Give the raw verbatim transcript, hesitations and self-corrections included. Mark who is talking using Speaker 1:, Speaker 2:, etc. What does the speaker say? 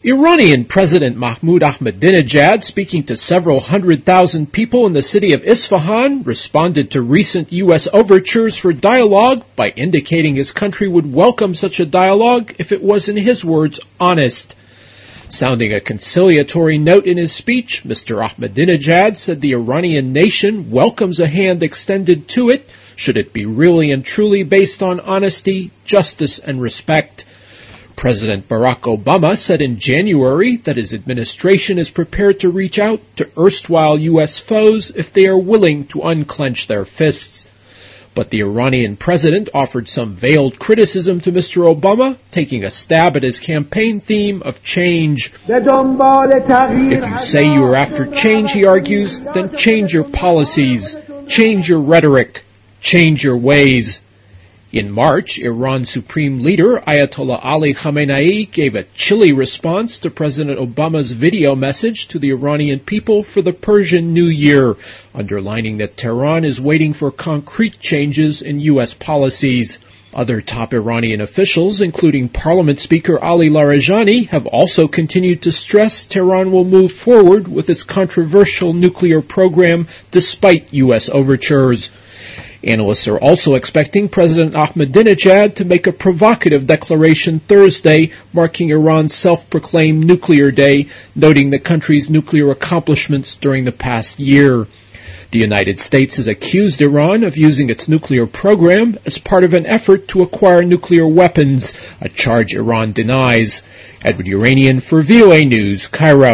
Speaker 1: Iranian President Mahmoud Ahmadinejad, speaking to several hundred thousand people in the city of Isfahan, responded to recent U S overtures for dialogue by indicating his country would welcome such a dialogue if it was, in his words, honest. Sounding a conciliatory note in his speech, Mister Ahmadinejad said the Iranian nation welcomes a hand extended to it, should it be really and truly based on honesty, justice, and respect. President Barack Obama said in January that his administration is prepared to reach out to erstwhile U S foes if they are willing to unclench their fists. But the Iranian president offered some veiled criticism to Mister Obama, taking a stab at his campaign theme of change. If you say you are after change, he argues, then change your policies, change your rhetoric, change your ways. In March, Iran's Supreme Leader Ayatollah Ali Khamenei gave a chilly response to President Obama's video message to the Iranian people for the Persian New Year, underlining that Tehran is waiting for concrete changes in U S policies. Other top Iranian officials, including Parliament Speaker Ali Larijani, have also continued to stress Tehran will move forward with its controversial nuclear program despite U S overtures. Analysts are also expecting President Ahmadinejad to make a provocative declaration Thursday, marking Iran's self-proclaimed nuclear day, noting the country's nuclear accomplishments during the past year. The United States has accused Iran of using its nuclear program as part of an effort to acquire nuclear weapons, a charge Iran denies. Edward Uranian for V O A News, Cairo.